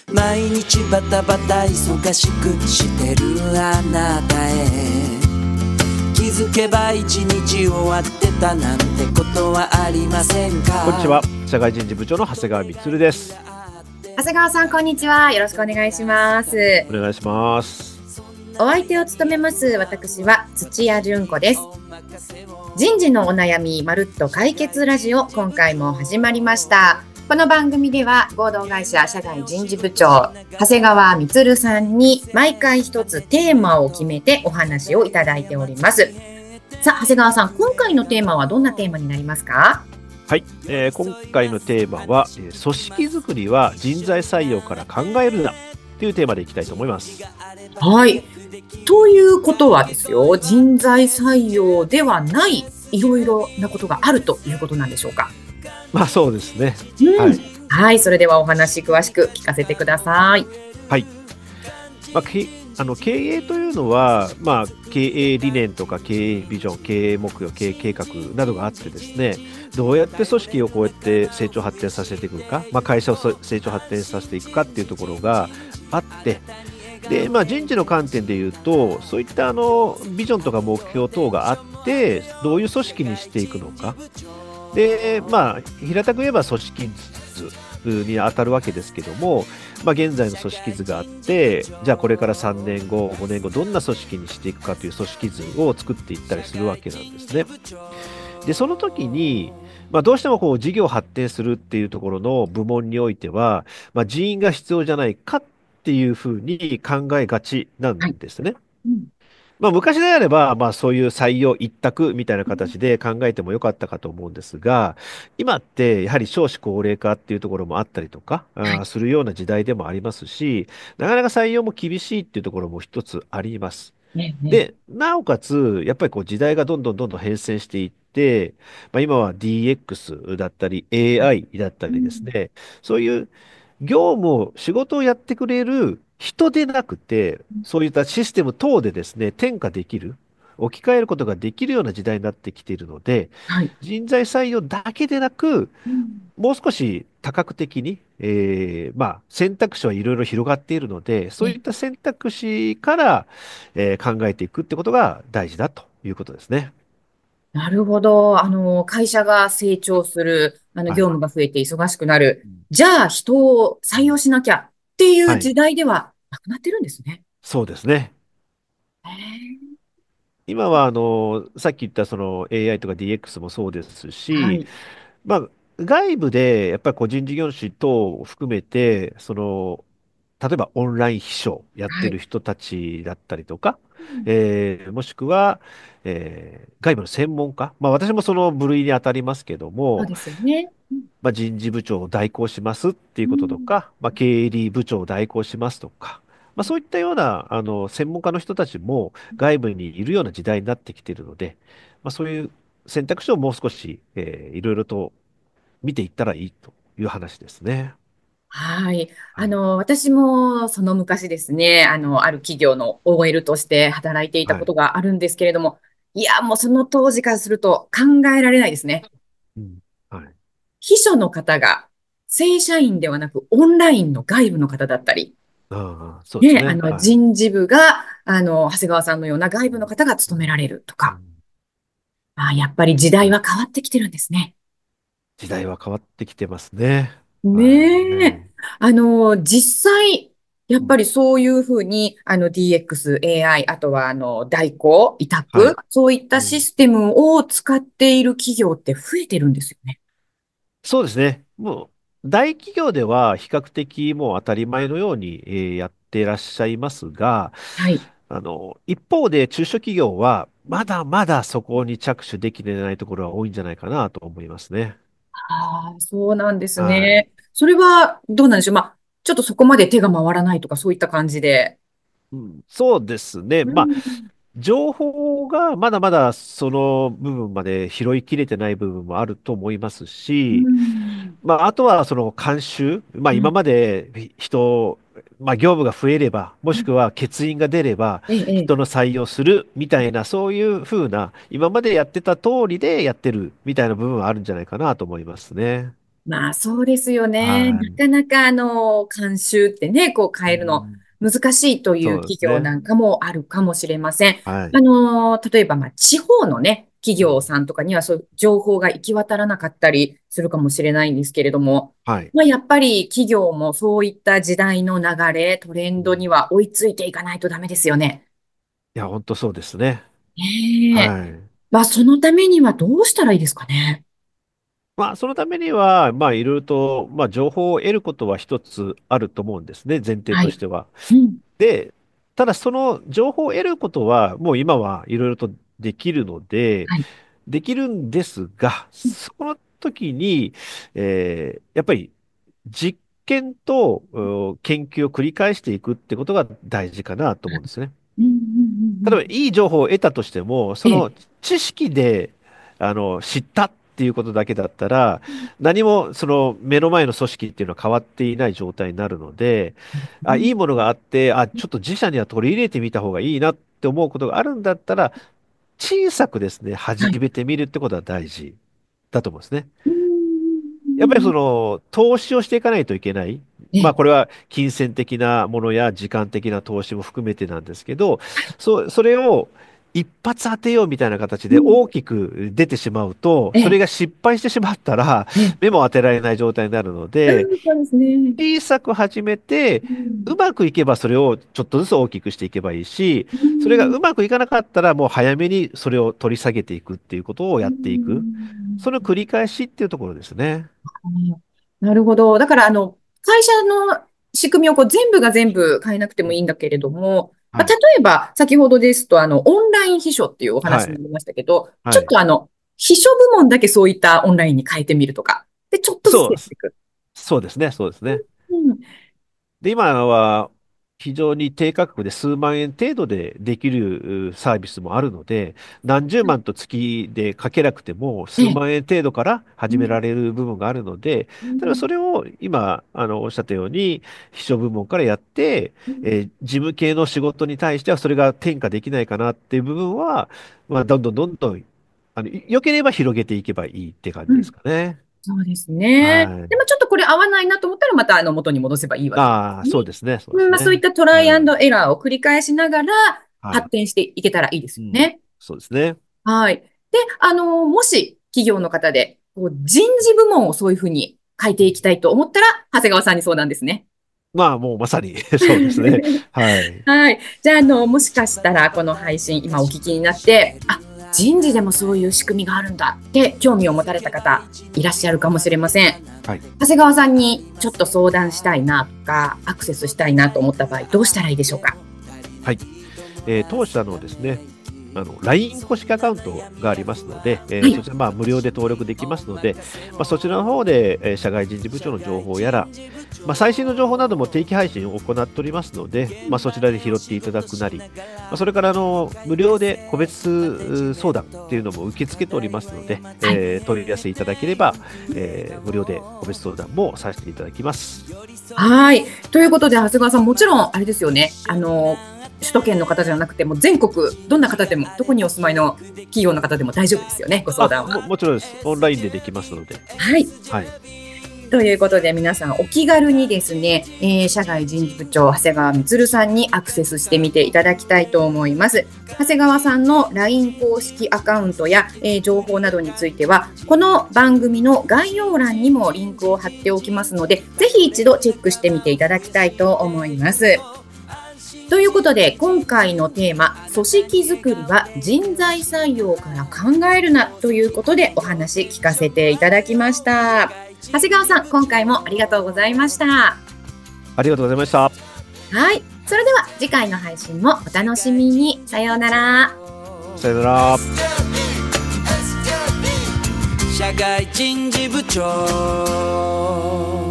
毎日バタバタ忙しくしてるあなたへ気づけば一日終わってたなんてことはありませんか？ こんにちは。社会人事部長の長谷川充です。 長谷川さん、こんにちは。よろしくお願いします。 お願いします。 お相手を務めます私は土屋純子です。人事のお悩みまるっと解決ラジオ、今回も始まりました。この番組では合同会社社外人事部長長谷川充さんに毎回一つテーマを決めてお話をいただいております。さあ長谷川さん、今回のテーマはどんなテーマになりますか？ はい、今回のテーマは、組織づくりは人材採用から考えるなというテーマでいきたいと思います。 はい。ということはですよ、人材採用ではないいろいろなことがあるということなんでしょうか？ まあそうですね。 はい。 はい。 はい、それではお話詳しく聞かせてください。 はい。まあ、経営というのは、経営理念とか経営ビジョン、経営目標、経営計画などがあってですね、どうやって組織をこうやって成長発展させていくか、会社を成長発展させていくかっていうところがあって、で、人事の観点でいうと、そういったビジョンとか目標等があって、どういう組織にしていくのか。で、平たく言えば組織図に当たるわけですけども、現在の組織図があって、じゃあこれから3年後、5年後、どんな組織にしていくかという組織図を作っていったりするわけなんですね。で、その時に、どうしてもこう事業発展するっていうところの部門においては、人員が必要じゃないかっていうふうに考えがちなはい。 んですね。 うん。 昔であれば、そういう採用一択みたいな形で考えてもよかったかと思うんですが、今ってやはり少子高齢化っていうところもあったりとか、 はい。 するような時代でもありますし、なかなか採用も厳しいっていうところも一つあります。 ねえねえ。 で、なおかつ、やっぱりこう時代がどんどん変遷していって、今は DX だったりはい。 AI だったりですうん。 ね、そういう業務を、仕事をやってくれる人でなくて、そういったシステム等でですね、転嫁できる、置き換えることができるような時代になってきているので、 はい。 人材採用だけでなく、 うん。 もう少し多角的に、選択肢はいろいろ広がっているので、そういね。 った選択肢から、考えていくってことが大事だということですね。 なるほど。会社が成長する、業はい。 務が増えて忙しくなる。 うん。 じゃあ、人を採用しなきゃっていうはい。 時代ではなくなってるんですね。 そうですね。 へえ。 今は、さっき言ったその AI とか DX もそうですし、 はい。 まあ、外部でやっぱり個人事業主等を含めて、例えばオンライン秘書やってはい。 る人たちだったりとか、 うん。 もしくは、外部の専門家、私もその部類に当たりますけども、 そうですよね。うん。 人事部長を代行しますっていうこととうん。 か、経理部長を代行しますとか、そういったような専門家の人たちも外部にいるような時代になってきているので、そういう選択肢をもう少し、いろいろと見ていったらいいという話ですね。 はい。 はい。 私もその昔ですね、ある企業の OL として働いていたはい。 ことがあるんですけれども、いや、もうその当時からすると考えられないですね。 うん。はい。 秘書の方が正社員ではなくオンラインの外部の方だったり、 ああ、そうですね、 ね。はい。 人事部が、長谷川さんのような外部の方が務められるとか、 うん。 やっぱり時代はい。 は変わってきてるんですね。 時代は変わってきてますね。はい。 ねえ。実際、やっうん。 ぱりそういうふうに、DX、AI、あとは、代行、委託、 はい。 そういったシうん。 ステムを使っている企業って増えてるんですよね。 そうですね。もう、大企業では比較的もう当たり前のように、やってらっしゃいますが、 はい。 一方で中小企業はまだまだそこに着手できてないところは多いんじゃないかなと思いますね。 ああ、そうなんですはい。 ね。それはどうなんでしょう。ちょっとそこまで手が回らないとか、そういった感じで。 うん、そうですね。 うん。 情報がまだまだその部分まで拾いきれてない部分もあると思いますうし、 ん。 あとはその慣習、今うん。 まで人、業務が増えれば、もしくは欠員が出れば、 ええ、ええ。 人の採用するみたいな、そういうふうな、今までやってた通りでやってるみたいな部分はあるんじゃないかなと思いますね。 まあそうですよね。 はい。 なかなか慣習ってね、こうう変えるのん、 難しいというそうで企業すね。 なんかもあるかもしれません。 はい。 例えばまあ地方のね、企うん、 業さんとかにはそういう情報が行き渡らなかったりするかもしれないんですけれども、 はい。 まあやっぱり企業もそういった時代の流れ、トレンドにうん、 は追いついていかないとダメですよね。 いや、本当そうですね。 ねえ。 はい。 まあそのためにはどうしたらいいですかね。 まあ、そのためには、まあ、いろいろと、まあ、情報を得ることは一つあると思うんですね、前提はい。 としては。 うん。 で、ただその情報を得ることは、もう今はいろいろとできるので、 はい。 できるんですが、その時に、やっぱり実験と研究を繰り返していくってことが大事かなと思うんですね。 うんうんうんうん。 例えばいい情報を得たとしても、そええ。 の知識で知ったっていうことだけだったら、何もその目の前の組織っていうのは変わっていない状態になるので、あ、いいものがあって、あ、ちょっと自社には取り入れてみた方がいいなって思うことがあるんだったら、小さくですね、始はい。 めてみるってことは大事だと思うんですね。 うやっぱりそん。 の、投資をしていかないといけない。 ええ。 まあこれは金銭的なものや時間的な投資も含めてなんですけど、それを一発当てようみたいな形うん。 で大きく出てしまうと、 ええ。 それが失敗してしまったら、 ええ。 目も当てられない状態になるので、 うん、そうですね。 小さく始めて、 うん。 うまくいけばそれをちょっとずつ大きくしていけばいいし、 うそれがん。 うまくいかなかったらもう早めにそれを取り下げていくっていうことをうやっていく。そのん。 繰り返しっていうところですね。 なるほど。だから、会社の仕組みをこう全部が全部変えなくてうん、 もいいんだけれども、まあ、例はい。 えば、先ほどですと、オンライン秘書っていうおはい。 話になりましたけど、ちょっはい。 と秘書部門だけそういったオンラインに変えてみるとか、で、ちょっとずつそう、 やっていく。 そうですね。そうですね。 うん。 で、今は非常に低価格で数万円程度でできるサービスもあるので、何十万と月でかけなくてもええ。 数万円程度から始めうん。 られる部分があるので、ただうん。 それを今、おっしゃったように、秘書部門からやって、 うん。 事務系の仕事に対してはそれが転嫁できないかなっていう部分は、まあ、どんどんどんどん、良ければ広げていけばいいって感じですうん。 かね。 そうですね。でもはい。 ちょっとこれ合わないなと思ったらまた元に戻せばいいわけですああ、 ね。 そうですね。そうでうん、まあそういっすね。 たトライアンはい。 ドエラーを繰り返しながらはい。 発展していけたらいいですうん。 よね。 そうですね。 はい。で、もし企業の方でこう人事部門をそういうふうに変えていきたいと思ったら、長谷川さんに相談ですね。 まあ、もうまさにそうですね。はい。 はい。じゃあ、もしかしたらこの配信今お聞きになって、あ、人事でもそういう仕組みがあるんだって興味を持たれた方いらっしゃるかもしれません。 はい。 長谷川さんにちょっと相談したいなとか、アクセスしたいなと思った場合、どうしたらいいでしょうか？ はい。当社のですね、LINE 公式アカウントがありますので、 はい。 そちら、まあ、無料で登録できますので、まあ、そちらの方で、社外人事部長の情報やら、まあ、最新の情報なども定期配信を行っておりますので、まあ、そちらで拾っていただくなり、まあ、それから無料で個別相談っていうのも受け付けておりますので、 はい。 問い合わせいただければ、無料で個別相談もさせていただきます。 はい。ということで、長谷川さん、もちろん、あれですよね。首都圏の方じゃなくても、全国、どんな方でも、どこにお住まいの企業の方でも大丈夫ですよね、ご相談は。 もちろんです。オンラインでできますので。 はい。 はい。 ということで、皆さん、お気軽にですね、社外人事部長、長谷川充さんにアクセスしてみていただきたいと思います。長谷川さんの LINE 公式アカウントや、情報などについては、この番組の概要欄にもリンクを貼っておきますので、ぜひ一度チェックしてみていただきたいと思います。ということで、今回のテーマ、組織づくりは人材採用から考えるなということでお話聞かせていただきました。長谷川さん、今回もありがとうございました。 ありがとうございました。 はい。それでは次回の配信もお楽しみに。さようなら。 さよなら。 社会人事部長